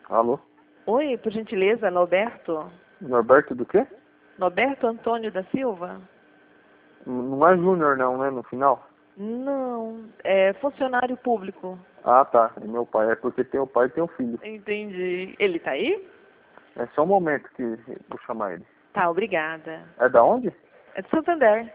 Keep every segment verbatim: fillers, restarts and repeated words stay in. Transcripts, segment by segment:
Alô? Oi, por gentileza, Norberto? Norberto do quê? Norberto Antônio da Silva? Não é Júnior não, né, no final? Não, é funcionário público. Ah, tá. É meu pai. É porque tem o pai e tem o filho. Entendi. Ele tá aí? É só um momento que eu vou chamar ele. Tá, obrigada. É da onde? É de Santander.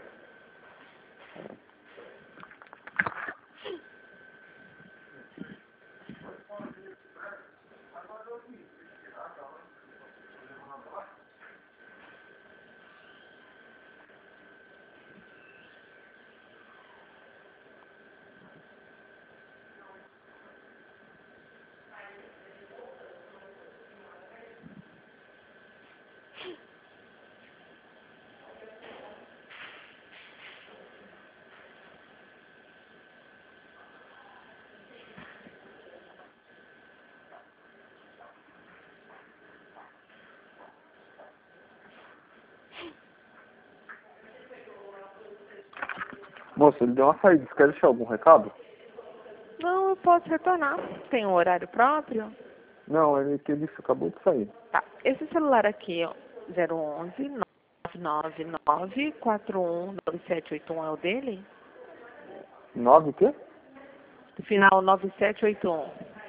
Moça, ele deu uma saída. Você quer deixar algum recado? Não, eu posso retornar. Tem um horário próprio? Não, ele que ele acabou de sair. Tá. Esse celular aqui, ó, zero onze nove nove nove quatro um nove sete oito um é o dele? Nove o quê? Final nove sete oito um.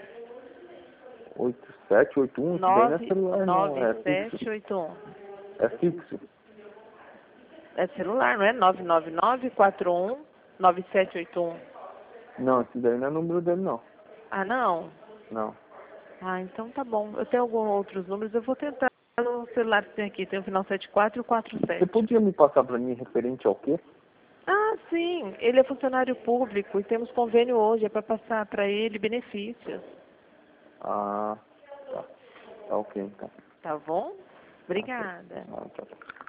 Oito sete oito um. Isso daí não é nove celular não. É nove fixo. sete oito um. É fixo. É celular, não é? nove nove nove quatro um nove sete oito um. Não, esse daí não é número dele não. Ah, não? Não. Ah, então tá bom. Eu tenho alguns outros números, eu vou tentar no celular que tem aqui. Tem o final setenta e quatro e o quarenta e Você sete. podia me passar pra mim referente ao quê? Ah, sim. Ele é funcionário público e temos convênio hoje. É para passar para ele benefícios. Ah, tá. Tá ok então. Tá bom? Tá, tá. Obrigada. Ah, tá, tá.